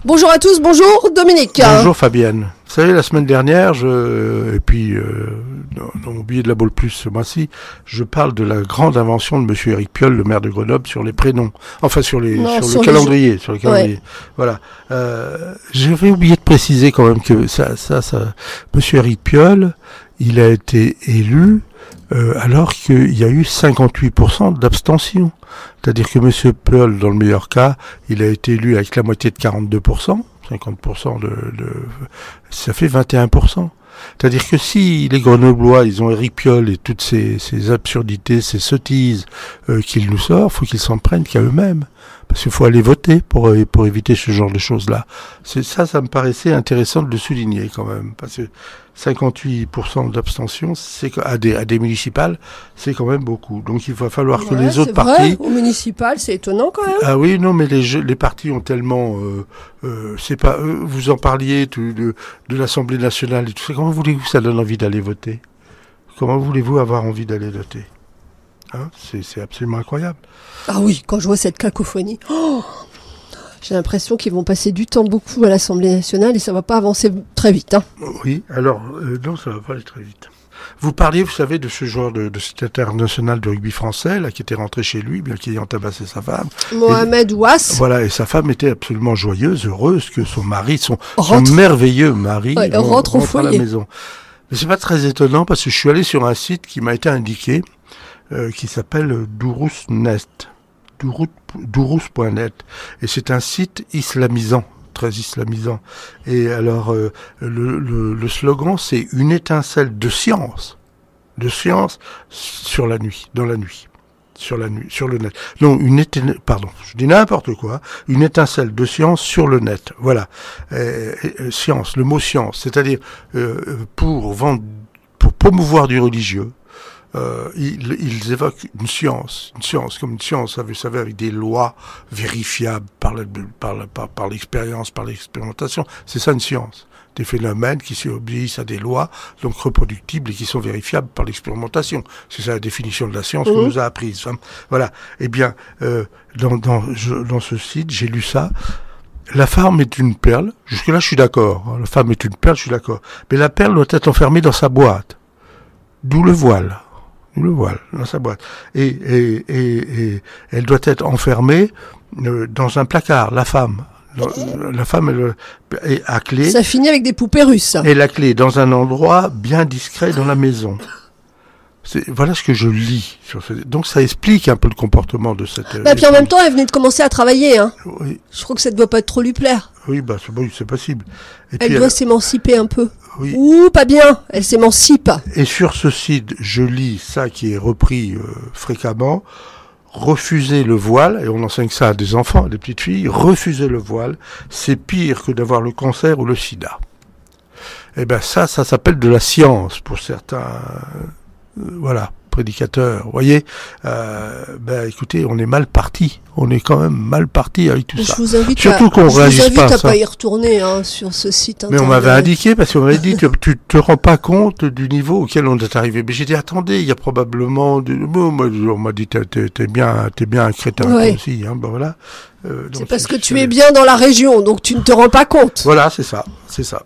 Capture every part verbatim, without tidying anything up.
Bonjour à tous, bonjour Dominique. Bonjour Fabienne. Vous savez, la semaine dernière, je, et puis euh, dans, dans mon billet de la Balle Plus ce mois-ci, je parle de la grande invention de Monsieur Éric Piolle, le maire de Grenoble, sur les prénoms, enfin sur les non, sur, sur le les calendrier, sur le calendrier. Ouais. Voilà. Euh, J'avais oublié de préciser quand même que ça, ça, ça, Monsieur Éric Piolle, il a été élu euh, alors qu'il y a eu cinquante-huit pour cent d'abstention. C'est-à-dire que Monsieur Piolle, dans le meilleur cas, il a été élu avec la moitié de quarante-deux pour cent. cinquante pour cent de, de, ça fait vingt et un pour cent. C'est-à-dire que si les Grenoblois, ils ont Éric Piolle et toutes ces, ces absurdités, ces sottises euh, qu'il nous sort, faut qu'ils s'en prennent qu'à eux-mêmes. Parce qu'il faut aller voter pour, pour éviter ce genre de choses-là. C'est ça, ça me paraissait intéressant de le souligner quand même. Parce que cinquante-huit pour cent d'abstention, c'est à des, à des municipales, c'est quand même beaucoup. Donc il va falloir que ouais, les autres vrai. partis... Au municipal, c'est étonnant quand même. Ah oui, non, mais les, les partis ont tellement... Euh, euh, c'est pas euh, vous en parliez tout, de, de l'Assemblée nationale et tout ça. Comment voulez-vous que ça donne envie d'aller voter? Comment voulez-vous avoir envie d'aller voter? Hein, c'est, c'est absolument incroyable. Ah oui, quand je vois cette cacophonie, oh, j'ai l'impression qu'ils vont passer du temps beaucoup à l'Assemblée nationale et ça va pas avancer très vite. Hein. Oui, alors, euh, non, ça va pas aller très vite. Vous parliez, vous savez, de ce joueur de, de cet international de rugby français, là, qui était rentré chez lui, bien qu'il ait entabassé sa femme. Mohamed Ouass. Voilà, et sa femme était absolument joyeuse, heureuse que son mari, son, rentre. son merveilleux mari, ouais, rentre, rentre au rentre à foyer. la maison. Mais c'est pas très étonnant parce que je suis allé sur un site qui m'a été indiqué, euh, qui s'appelle Dourous point net. Dourous point net. Et c'est un site islamisant. Très islamisant. Et alors, euh, le, le, le slogan, c'est une étincelle de science, de science sur la nuit, dans la nuit, sur la nuit, sur le net. Non, une étincelle, pardon, je dis n'importe quoi, une étincelle de science sur le net. Voilà, euh, euh, science, le mot science, c'est-à-dire euh, pour vendre, pour promouvoir du religieux. Euh, ils, ils évoquent une science, une science comme une science, vous savez, avec des lois vérifiables par, le, par, le, par, par l'expérience, par l'expérimentation. C'est ça une science. Des phénomènes qui obéissent à des lois, donc reproductibles et qui sont vérifiables par l'expérimentation. C'est ça la définition de la science mmh. qu'on nous a apprise. Hein. Voilà. Eh bien, euh, dans, dans, je, dans ce site, j'ai lu ça. La femme est une perle. Jusque-là, je suis d'accord. La femme est une perle, je suis d'accord. Mais la perle doit être enfermée dans sa boîte. D'où le voile. le voile dans sa boîte et, et, et, et elle doit être enfermée euh, dans un placard, la femme dans, la femme elle est à clé, ça finit avec des poupées russes et la clé dans un endroit bien discret dans la maison. C'est, voilà ce que je lis sur ce... donc ça explique un peu le comportement de cette bah, puis en même temps elle venait de commencer à travailler hein. Oui. Je crois que ça ne doit pas trop lui plaire. Oui, bah c'est, bon, c'est possible. Et elle puis, doit elle... s'émanciper un peu. Oui. Ouh, pas bien, elle s'émancipe. Et sur ce site, je lis ça qui est repris euh, fréquemment, refuser le voile, et on enseigne ça à des enfants, à des petites filles, refuser le voile, c'est pire que d'avoir le cancer ou le sida. Eh ben ça, ça s'appelle de la science pour certains, euh, voilà, prédicateurs. Vous voyez, euh, ben écoutez, on est mal parti. On est quand même mal parti avec tout je ça. Vous invite Surtout à, qu'on je réagisse vous invite pas à à ça. pas y retourner hein, sur ce site internet. Mais on m'avait indiqué, parce qu'on m'avait dit, tu, tu te rends pas compte du niveau auquel on est arrivé. Mais j'ai dit, attendez, il y a probablement... De... Bon, moi, on m'a dit, t'es, t'es, bien, t'es bien un crétin ouais. aussi. Hein, ben voilà. Euh, c'est parce que tu es bien dans la région, donc tu ne te rends pas compte. Voilà, c'est ça, c'est ça.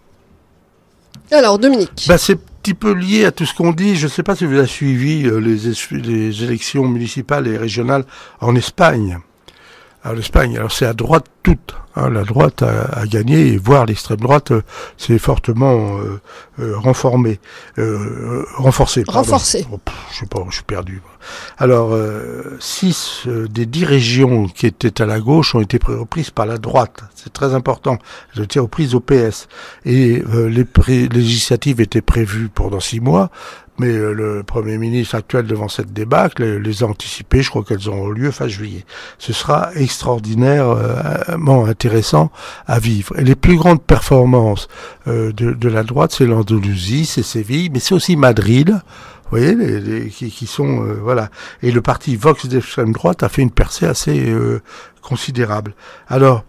Alors, Dominique. Ben, c'est un petit peu lié à tout ce qu'on dit. Je ne sais pas si vous avez suivi euh, les, les élections municipales et régionales en Espagne. En Espagne, alors c'est à droite toute. Hein, la droite a, a gagné, et voire l'extrême droite euh, s'est fortement euh, euh, renformée, euh, renforcée. Pardon. Renforcée. Oh, pff, je sais pas, je suis perdu. Alors, euh, six euh, des dix régions qui étaient à la gauche ont été reprises par la droite. C'est très important. Elles ont été reprises au P S. Et euh, les pré- législatives étaient prévues pour dans six mois. Mais euh, le Premier ministre actuel, devant cette débâcle, les, les a anticipées. Je crois qu'elles auront lieu fin juillet. Ce sera extraordinairement intéressant à vivre. Et les plus grandes performances euh, de, de la droite, c'est l'Andalousie, c'est Séville, mais c'est aussi Madrid. Vous voyez, les, les, qui, qui sont... Euh, voilà. Et le parti Vox d'extrême droite a fait une percée assez euh, considérable. Alors,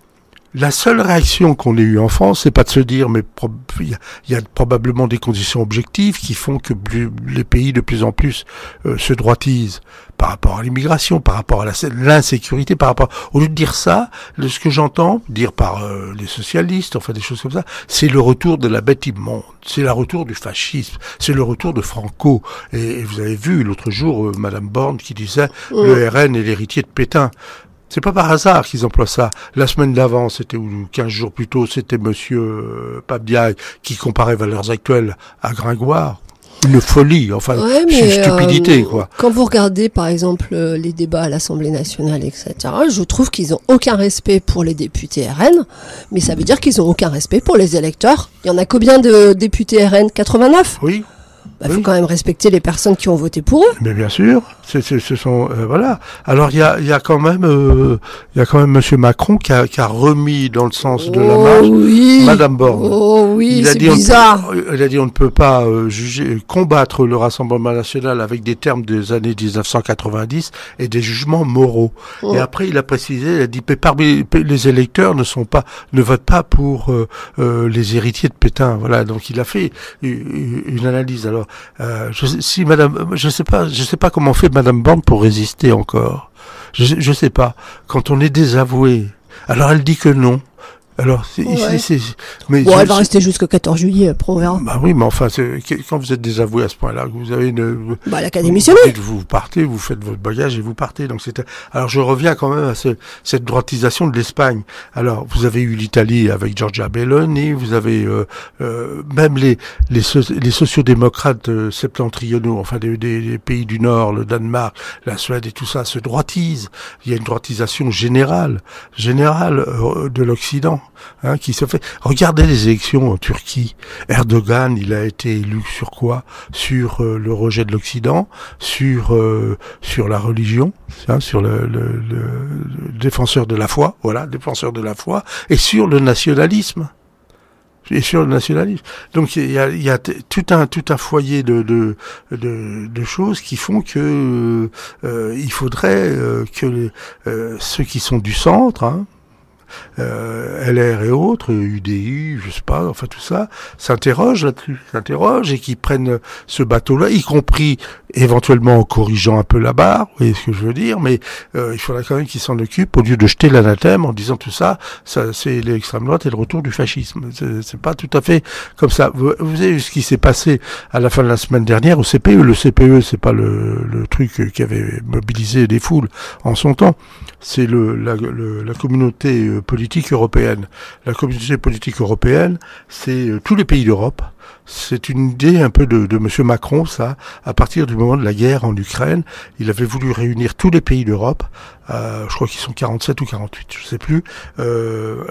La seule réaction qu'on ait eue en France, c'est pas de se dire, mais pro- il y, y a probablement des conditions objectives qui font que plus, les pays de plus en plus euh, se droitisent par rapport à l'immigration, par rapport à la, l'insécurité, par rapport. Au lieu de dire ça, le, ce que j'entends dire par euh, les socialistes, enfin des choses comme ça, c'est le retour de la bête immonde, c'est le retour du fascisme, c'est le retour de Franco. Et, et vous avez vu l'autre jour euh, Madame Borne qui disait mmh. le R N est l'héritier de Pétain. C'est pas par hasard qu'ils emploient ça. La semaine d'avant, c'était, ou quinze jours plus tôt, c'était monsieur euh, Pape Diaye qui comparait valeurs actuelles à Gringoire. Une folie, enfin, ouais, c'est une stupidité, euh, quoi. Quand vous regardez, par exemple, euh, les débats à l'Assemblée nationale, et cetera, je trouve qu'ils ont aucun respect pour les députés R N, mais ça veut dire qu'ils ont aucun respect pour les électeurs. Il y en a combien de députés R N ? quatre-vingt-neuf ? Oui. Il bah, oui. faut quand même respecter les personnes qui ont voté pour eux. Mais bien sûr, c'est, c'est, ce sont euh, voilà. Alors il y a, il y a quand même, euh, il y a quand même Monsieur Macron qui a, qui a remis dans le sens oh, de la marche oui. Madame Borne. Oh oui, il a c'est dit bizarre. On peut, il a dit on ne peut pas euh, juger, combattre le Rassemblement national avec des termes des années dix-neuf cent quatre-vingt-dix et des jugements moraux. Oh. Et après il a précisé, il a dit parmi les électeurs ne sont pas, ne votent pas pour euh, euh, les héritiers de Pétain. Voilà, donc il a fait une, une analyse. Alors Euh, je, si Madame, je sais pas, je sais pas comment fait Madame Borne pour résister encore. Je, je sais pas. Quand on est désavoué, alors elle dit que non. Alors, c'est, ouais. c'est, c'est, mais bon, je, elle va rester jusqu'au quatorze juillet, après on verra. Bah oui, mais enfin, c'est, quand vous êtes désavoué à ce point-là, que vous avez une... Bah, l'Académie nationale. Vous partez, vous faites votre bagage et vous partez. Donc c'était. Alors je reviens quand même à ce, cette droitisation de l'Espagne. Alors, vous avez eu l'Italie avec Giorgia Meloni, vous avez euh, euh, même les les, so, les sociodémocrates euh, septentrionaux, enfin des, des, des pays du Nord, le Danemark, la Suède et tout ça se droitisent. Il y a une droitisation générale, générale euh, de l'Occident. Hein, qui se fait. Regardez les élections en Turquie. Erdogan, il a été élu sur quoi ? Sur euh, le rejet de l'Occident, sur euh, sur la religion, hein, sur le, le, le, le défenseur de la foi, voilà, défenseur de la foi, et sur le nationalisme. Et sur le nationalisme. Donc il y a, il y a t- tout un tout un foyer de de de, de choses qui font que euh, il faudrait euh, que les, euh, ceux qui sont du centre, hein, Euh, L R et autres, U D I, je sais pas, enfin tout ça, s'interrogent là-dessus, s'interrogent et qui prennent ce bateau-là, y compris éventuellement en corrigeant un peu la barre, vous voyez ce que je veux dire, mais euh, il faudrait quand même qu'ils s'en occupent au lieu de jeter l'anathème en disant tout ça, ça c'est l'extrême droite et le retour du fascisme. C'est, c'est pas tout à fait comme ça. Vous, vous avez vu ce qui s'est passé à la fin de la semaine dernière au C P E. Le C P E, c'est pas le, le truc qui avait mobilisé des foules en son temps. C'est le, la, le, la communauté politique européenne. La communauté politique européenne, c'est euh, tous les pays d'Europe. C'est une idée un peu de, de Monsieur Macron, ça. À partir du moment de la guerre en Ukraine, il avait voulu réunir tous les pays d'Europe. Euh, je crois qu'ils sont quarante-sept ou quarante-huit, je sais plus. Euh,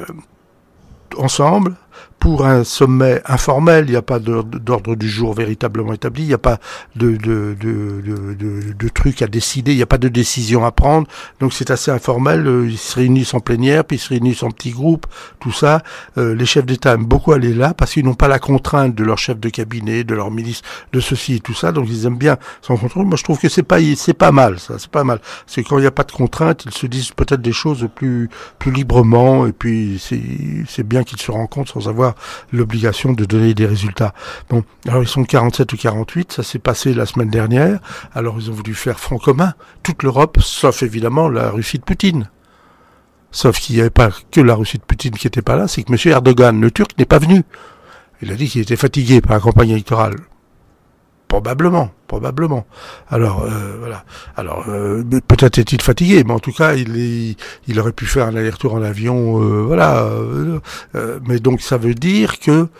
ensemble. Pour un sommet informel, il n'y a pas d'ordre du jour véritablement établi, il n'y a pas de, de, de, de, de, de trucs à décider, il n'y a pas de décision à prendre, donc c'est assez informel, ils se réunissent en plénière, puis ils se réunissent en petits groupes, tout ça. Euh, les chefs d'État aiment beaucoup aller là, parce qu'ils n'ont pas la contrainte de leur chef de cabinet, de leur ministre, de ceci et tout ça, donc ils aiment bien s'en contrôler. Moi je trouve que c'est pas, c'est pas mal, ça, c'est pas mal. C'est quand il n'y a pas de contrainte, ils se disent peut-être des choses plus, plus librement, et puis c'est, c'est bien qu'ils se rencontrent sans avoir l'obligation de donner des résultats. Bon, alors ils sont quarante-sept ou quarante-huit, ça s'est passé la semaine dernière, alors ils ont voulu faire front commun, toute l'Europe, sauf évidemment la Russie de Poutine. Sauf qu'il n'y avait pas que la Russie de Poutine qui n'était pas là, c'est que M. Erdogan, le Turc, n'est pas venu. Il a dit qu'il était fatigué par la campagne électorale. Probablement, probablement. Alors, euh, voilà. Alors, euh, peut-être est-il fatigué, mais en tout cas, il, est, il aurait pu faire un aller-retour en avion, euh, voilà. Euh, euh, mais donc, ça veut dire que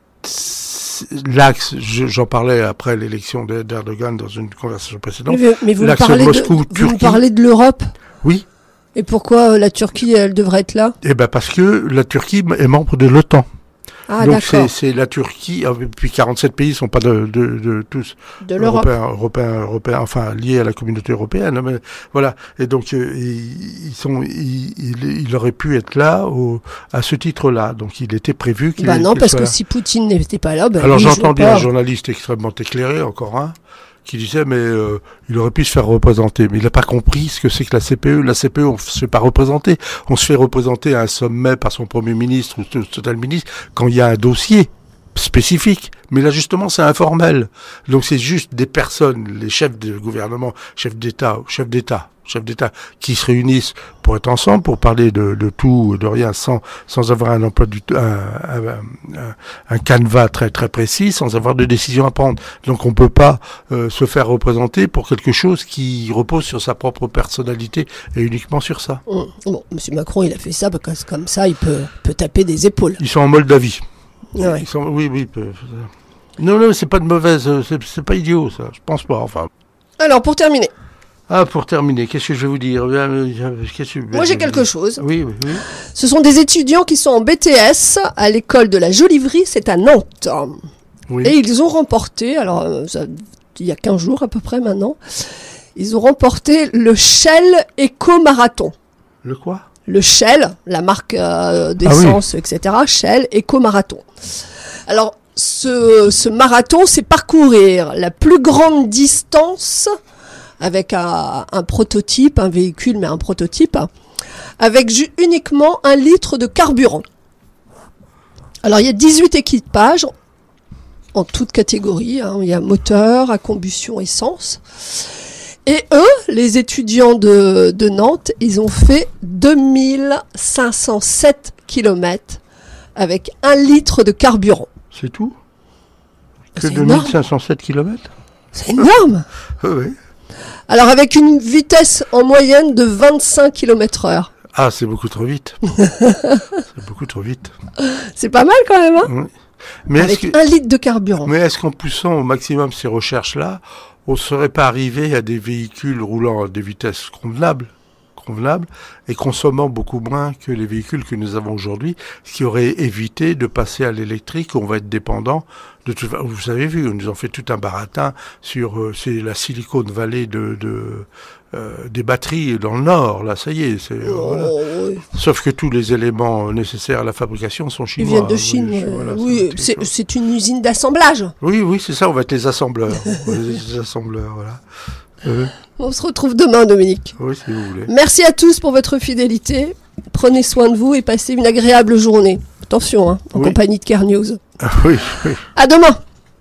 l'axe, je, j'en parlais après l'élection d'Erdogan dans une conversation précédente. Mais, mais vous, l'axe parlez Moscou, de, vous parlez de l'Europe ? Oui. Et pourquoi la Turquie, elle devrait être là ? Eh ben, parce que la Turquie est membre de l'OTAN. Ah, donc d'accord. c'est, c'est la Turquie, puis quarante-sept pays sont pas de, de, de tous de l'Europe. européens, européens, européens, enfin liés à la communauté européenne. Mais voilà. Et donc euh, ils, ils sont, ils, ils, il aurait pu être là au, à ce titre-là. Donc il était prévu qu'il. Bah non, qu'il parce soit que là. si Poutine n'était pas là, bah alors lui, j'entends je dire pas. un journaliste extrêmement éclairé, encore un, qui disait mais euh, il aurait pu se faire représenter. Mais il n'a pas compris ce que c'est que la C P E. La C P E, on ne se fait pas représenter. On se fait représenter à un sommet par son Premier ministre ou tel ministre quand il y a un dossier spécifique. Mais là, justement, c'est informel. Donc, c'est juste des personnes, les chefs de gouvernement, chefs d'État, chefs d'État, chefs d'État, qui se réunissent pour être ensemble, pour parler de, de tout, de rien, sans, sans avoir un emploi du, un, un, un, un canevas très, très précis, sans avoir de décision à prendre. Donc, on peut pas euh, se faire représenter pour quelque chose qui repose sur sa propre personnalité et uniquement sur ça. Mmh. Bon, Monsieur Macron, il a fait ça parce que comme ça, il peut, peut taper des épaules. Ils sont en Moldavie. Ouais. Ils sont, oui, oui. Peut, non, non, c'est pas de mauvaise, c'est, c'est pas idiot, ça. Je pense pas, enfin. Alors, pour terminer. Ah, pour terminer, qu'est-ce que je vais vous dire? Qu'est-ce que... Moi, j'ai quelque chose. Oui, oui, oui. Ce sont des étudiants qui sont en B T S à l'école de la Joliverie, c'est à Nantes. Oui. Et ils ont remporté, alors, ça, il y a quinze jours à peu près maintenant, ils ont remporté le Shell Eco-Marathon. Le quoi? Le Shell, la marque euh, d'essence, ah oui. et cetera. Shell Eco-Marathon. Alors, ce, ce marathon, c'est parcourir la plus grande distance avec un, un prototype, un véhicule, mais un prototype, avec ju- uniquement un litre de carburant. Alors, il y a dix-huit équipages en toutes catégories. Hein. Il y a moteur, à combustion, essence. Et eux, les étudiants de, de Nantes, ils ont fait deux mille cinq cent sept kilomètres avec un litre de carburant. C'est tout? Que C'est deux mille cinq cent sept kilomètres? C'est énorme. Oui. Alors avec une vitesse en moyenne de vingt-cinq kilomètres heure. Ah, c'est beaucoup trop vite. C'est beaucoup trop vite. C'est pas mal quand même, hein? Oui. Mais avec est-ce que... un litre de carburant. Mais est-ce qu'en poussant au maximum ces recherches-là, on ne serait pas arrivé à des véhicules roulant à des vitesses convenables, convenables et consommant beaucoup moins que les véhicules que nous avons aujourd'hui, ce qui aurait évité de passer à l'électrique où on va être dépendant de tout. Vous avez vu, on nous en fait tout un baratin sur euh, c'est la Silicon Valley de, de euh, des batteries dans le Nord. Là, ça y est. C'est, oh, voilà. Oui. Sauf que tous les éléments nécessaires à la fabrication sont chinois. Ils viennent de Chine. Oui, euh, voilà, oui, c'est, c'est une usine d'assemblage. Oui, oui, c'est ça. On va être les assembleurs. On va être les assembleurs, voilà. Euh. On se retrouve demain, Dominique. Oui, si vous voulez. Merci à tous pour votre fidélité. Prenez soin de vous et passez une agréable journée. Attention, hein, en oui. compagnie de Care News. Ah, oui, oui. À demain.